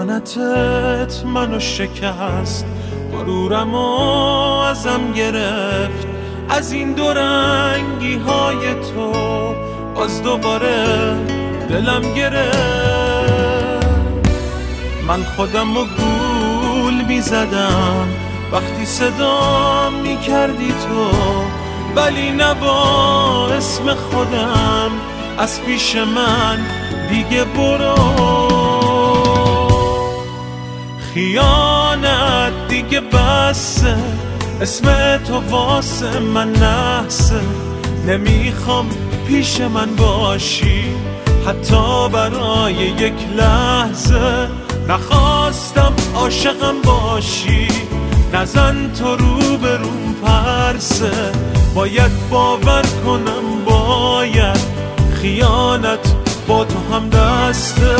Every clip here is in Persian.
خیانتت منو شکست، غرورمو ازم گرفت. از این دو رنگی های تو باز دوباره دلم گرفت. من خودمو گول میزدم وقتی صدا میکردی تو، ولی نه با اسم خودم از پیش من دیگه برو. خیانت دیگه بسه، اسم تو واسه من نحسه. نمیخوام پیش من باشی حتی برای یک لحظه. نخواستم عاشقم باشی، نزن تو رو به روم پرسه. باید باور کنم، باید خیانت با تو هم دسته.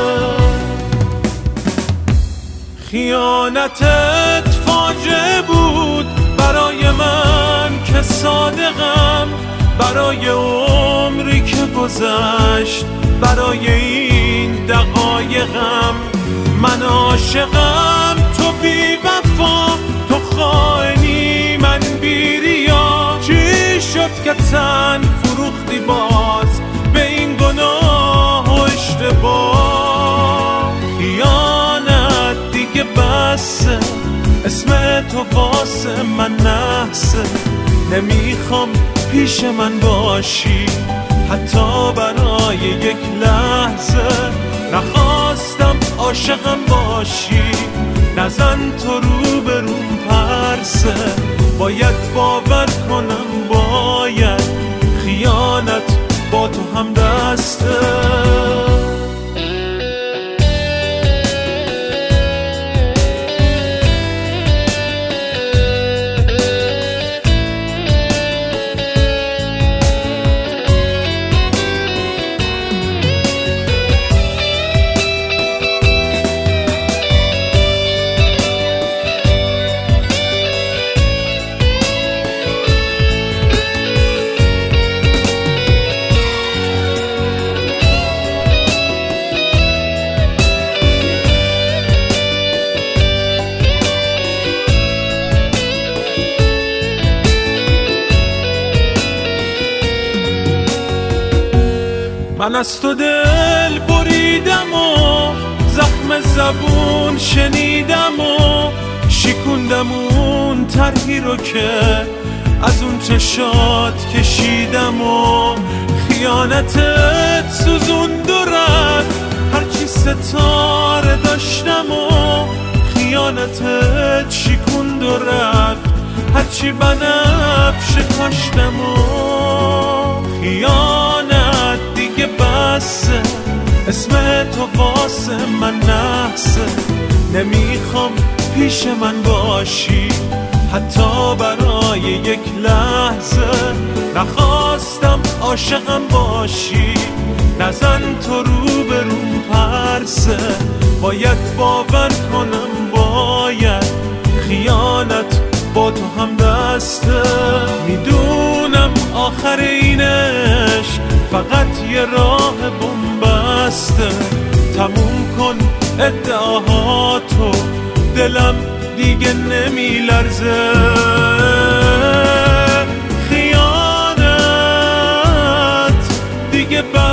خیانتت فاجعه بود برای من که صادقم، برای عمری که گذشت، برای این دقایقم. من عاشقم تو بی وفا، تو خائنی من بی ریا. چی شد که تن فروختی باز به این گناه و اشتباه؟ خیانت دیگه بسه، اسم تو واسه من نحسه. نمیخوام پیش من باشی حتی برای یک لحظه. نخواستم عاشقم باشی، نزن تو رو به روم پرسه. باید باور کنم، باید خیانت با تو هم دسته. من از تو دل بریدم و زخم زبون شنیدم و شکوندم اون طرحی رو که از اون چشات کشیدم و خیانتت سوزوند و رفت هرچی ستاره داشتم و خیانتت شکوند و رفت هرچی بنفش کاشتم و خیانت دیگه بسه، اسم تو واسه من نحسه. نمیخوام پیش من باشی حتی برای یک لحظه. نخواستم عاشقم باشی، نزن تو رو به روم پرسه. باید باور کنم، باید خیانت با تو هم دسته. میدونم آخر این عشق فقط یه راه بن‌بسته. تموم کن ادعاهاتو، دلم دیگه نمیلرزه. خیانت دیگه